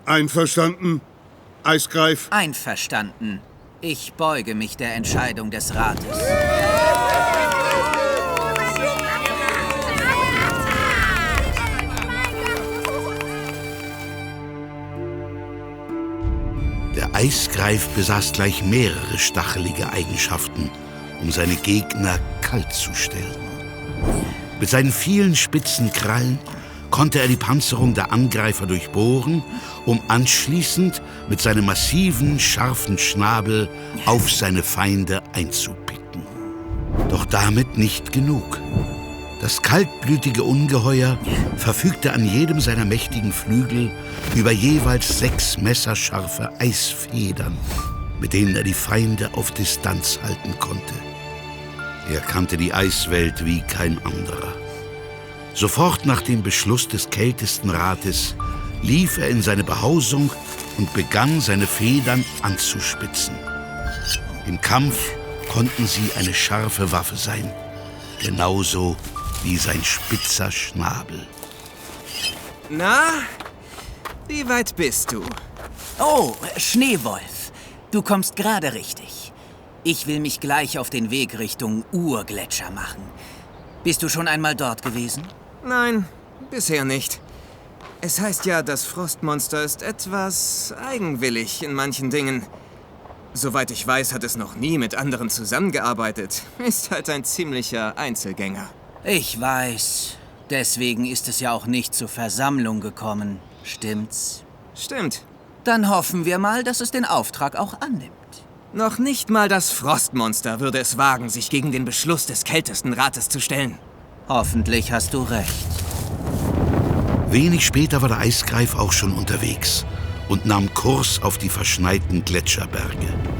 Einverstanden, Eisgreif? Einverstanden. Ich beuge mich der Entscheidung des Rates. Der Eisgreif besaß gleich mehrere stachelige Eigenschaften, um seine Gegner kalt zu stellen. Mit seinen vielen spitzen Krallen konnte er die Panzerung der Angreifer durchbohren, um anschließend mit seinem massiven, scharfen Schnabel auf seine Feinde einzupicken. Doch damit nicht genug. Das kaltblütige Ungeheuer verfügte an jedem seiner mächtigen Flügel über jeweils 6 messerscharfe Eisfedern, mit denen er die Feinde auf Distanz halten konnte. Er kannte die Eiswelt wie kein anderer. Sofort nach dem Beschluss des kältesten Rates lief er in seine Behausung und begann, seine Federn anzuspitzen. Im Kampf konnten sie eine scharfe Waffe sein, genauso wie sein spitzer Schnabel. Na, wie weit bist du? Oh, Schneewolf, du kommst gerade richtig. Ich will mich gleich auf den Weg Richtung Urgletscher machen. Bist du schon einmal dort gewesen? Nein, bisher nicht. Es heißt ja, das Frostmonster ist etwas eigenwillig in manchen Dingen. Soweit ich weiß, hat es noch nie mit anderen zusammengearbeitet. Ist halt ein ziemlicher Einzelgänger. Ich weiß. Deswegen ist es ja auch nicht zur Versammlung gekommen. Stimmt's? Stimmt. Dann hoffen wir mal, dass es den Auftrag auch annimmt. Noch nicht mal das Frostmonster würde es wagen, sich gegen den Beschluss des kältesten Rates zu stellen. Hoffentlich hast du recht. Wenig später war der Eisgreif auch schon unterwegs und nahm Kurs auf die verschneiten Gletscherberge.